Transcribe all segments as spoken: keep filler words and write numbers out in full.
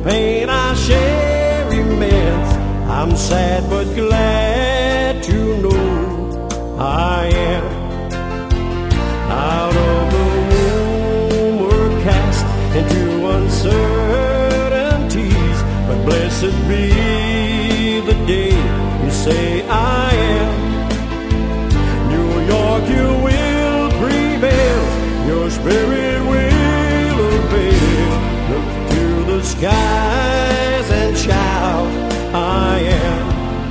pain I share immense. I'm sad but glad to know I am out of the womb we're cast into uncertainties. But blessed be the day you say I am. New York, you will prevail, your spirit will avail. Look to the skies and shout, I am.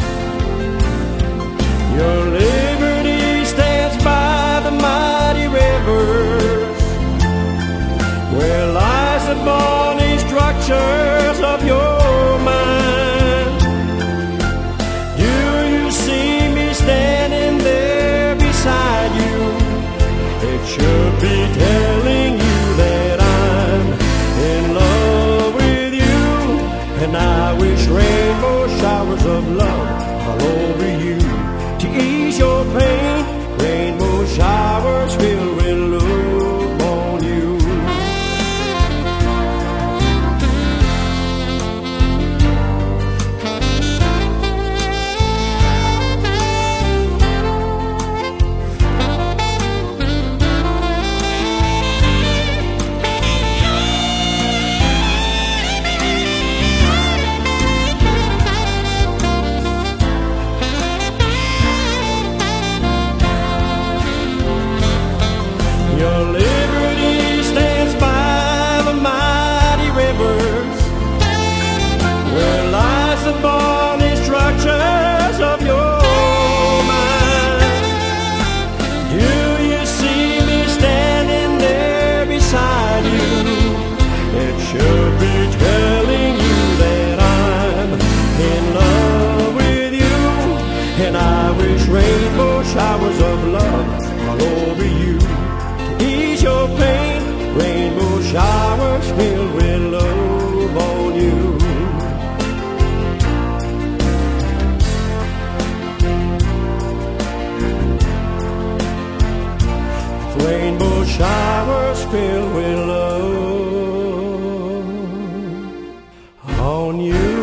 Your liberty stands by the mighty rivers, where lies the bony structures of your mind. Do you see me standing there beside you? It should be telling you that I'm in love with you, and I wish rainbow showers of love all over you to ease your pain. Rainbow showers filled with love on you. Your liberty stands by the mighty rivers, where lies the bony structures of your mind. Do you see me standing there beside you? It should be telling you that I'm in love with you, and I wish rainbow showers of love all over you. Ease your pain, rainbow showers filled with love on you. Rainbow showers filled with love on you.